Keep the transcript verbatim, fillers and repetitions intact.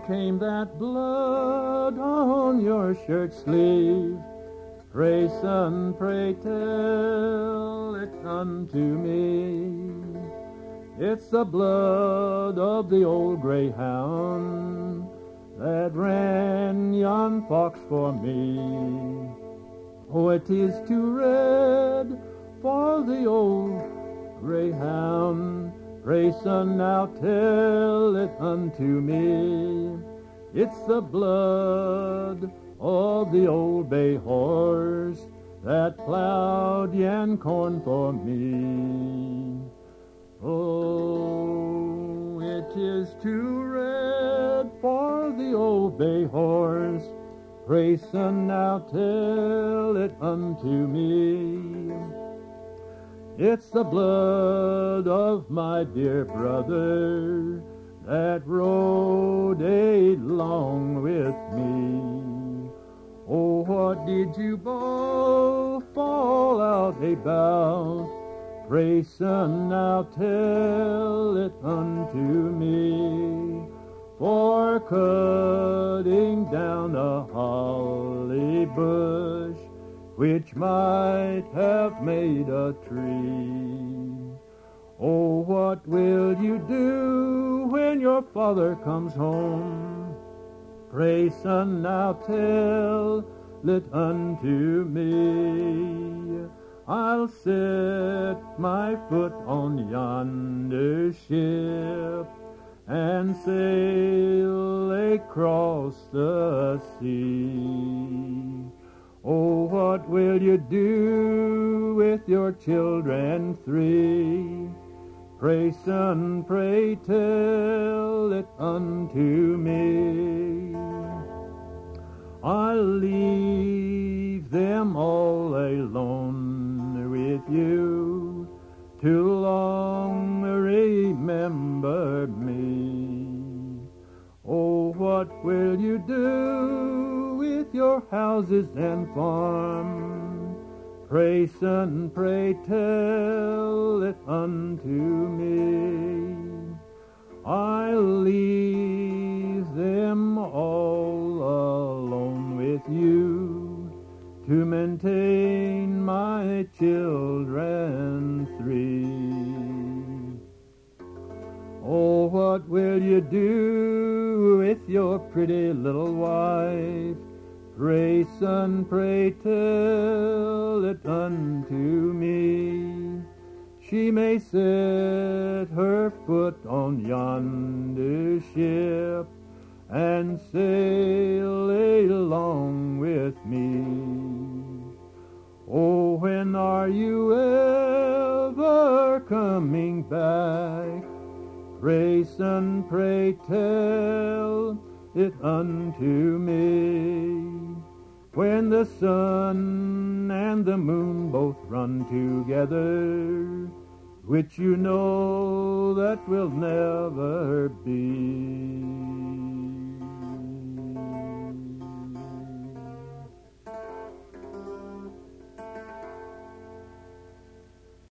came that blood on your shirt sleeve? Pray, son, pray tell it unto me. It's the blood of the old greyhound that ran yon fox for me. Oh, it is too red for the old greyhound. Pray, son, now tell it unto me. It's the blood of the old bay horse that plowed yan corn for me. Oh, it is too red for the old bay horse. Pray, son, now tell it unto me. It's the blood of my dear brother that rode along with me. Oh, what did you both fall out about? Pray, son, now tell it unto me. For cutting down a holly bush, which might have made a tree. Oh, what will you do when your father comes home? Pray, son, now tell it unto me. I'll set my foot on yonder ship and sail across the sea. Oh, what will you do with your children three? Pray, son, pray tell it unto me. I'll leave them all alone with you to long remember me. Oh, what will you do with your houses and farm? Pray, son, pray tell it unto me. I'll leave them all alone with you to maintain my children three. Oh, what will you do with your pretty little wife? Pray, son, pray tell it unto me. She may set her foot on yonder ship and sail along with me. Oh, when are you ever coming back? Pray, son, pray tell it unto me. When the sun and the moon both run together, which you know that will never be.